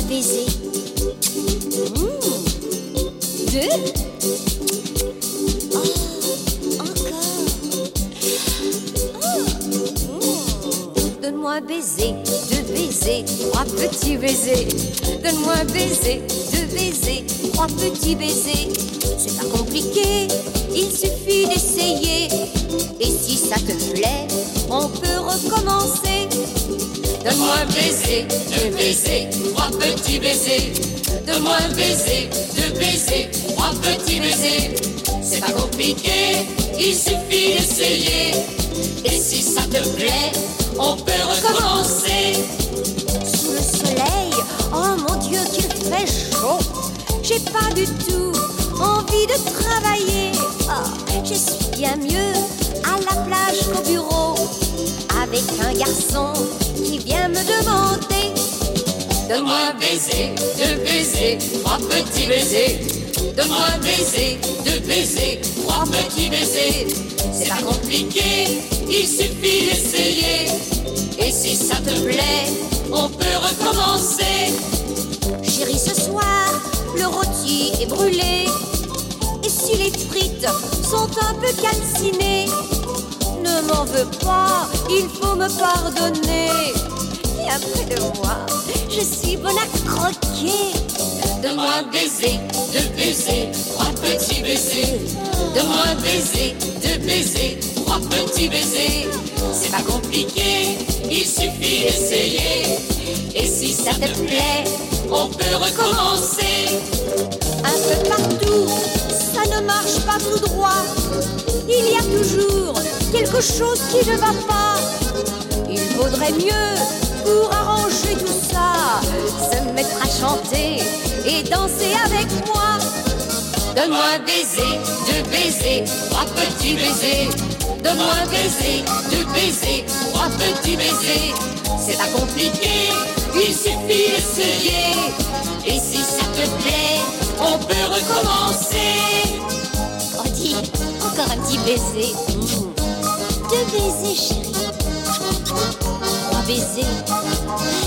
baiser. Deux. Oh, encore. Donne-moi un baiser, deux baisers, trois petits baisers. Donne-moi un baiser, deux baisers, trois petits baisers. C'est pas compliqué, il suffit d'essayer. Et si ça te plaît, on peut recommencer. Donne-moi un baiser, deux baisers, trois petits baisers. Donne-moi un baiser, deux baisers, trois petits baisers. C'est pas compliqué, il suffit d'essayer. Et si ça te plaît, on peut recommencer. Sous le soleil, oh mon Dieu qu'il fait chaud. J'ai pas du tout envie de travailler. Oh, je suis bien mieux à la plage qu'au bureau, avec un garçon qui vient me demander. Donne-moi un baiser, deux baisers, trois petits baisers. Donne-moi un baiser, deux baisers, trois petits baisers. C'est pas compliqué, il suffit d'essayer. Et si ça te plaît, on peut recommencer. Chérie, ce soir, le rôti est brûlé. Et si les frites sont un peu calcinées, ne m'en veux pas, il faut me pardonner. Viens près de moi, je suis bonne à croquer. Donne-moi un baiser, deux baisers, trois petits baisers. Donne-moi un baiser, deux baisers, trois petits baisers. C'est pas compliqué, il suffit d'essayer. Et si ça te plaît, on peut recommencer. Un peu partout, ça ne marche pas tout droit. Il y a toujours quelque chose qui ne va pas. Il vaudrait mieux, pour arranger tout ça, se mettre à chanter et danser avec moi. Donne-moi un baiser, deux baisers, trois petits baisers. Donne-moi un baiser, deux baisers, trois petits baisers. C'est pas compliqué, il suffit d'essayer. Et si ça te plaît, on peut recommencer. Oh dis, encore un petit baiser. Deux baisers chérie, trois baisers.